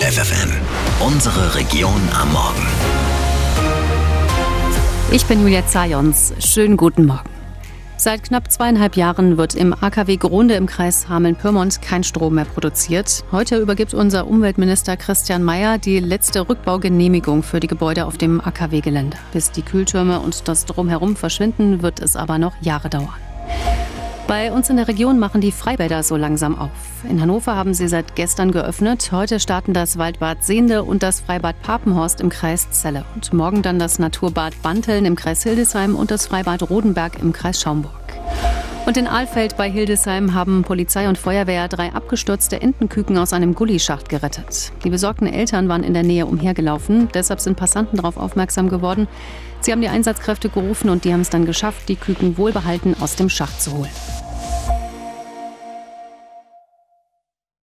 Detektor FM. Unsere Region am Morgen. Ich bin Julia Zajons. Schönen guten Morgen. Seit knapp 2,5 Jahren wird im AKW Grohnde im Kreis Hameln-Pyrmont kein Strom mehr produziert. Heute übergibt unser Umweltminister Christian Mayer die letzte Rückbaugenehmigung für die Gebäude auf dem AKW-Gelände. Bis die Kühltürme und das Drumherum verschwinden, wird es aber noch Jahre dauern. Bei uns in der Region machen die Freibäder so langsam auf. In Hannover haben sie seit gestern geöffnet. Heute starten das Waldbad Sehnde und das Freibad Papenhorst im Kreis Celle. Und morgen dann das Naturbad Banteln im Kreis Hildesheim und das Freibad Rodenberg im Kreis Schaumburg. Und in Alfeld bei Hildesheim haben Polizei und Feuerwehr 3 abgestürzte Entenküken aus einem Gullischacht gerettet. Die besorgten Eltern waren in der Nähe umhergelaufen. Deshalb sind Passanten darauf aufmerksam geworden. Sie haben die Einsatzkräfte gerufen und die haben es dann geschafft, die Küken wohlbehalten aus dem Schacht zu holen.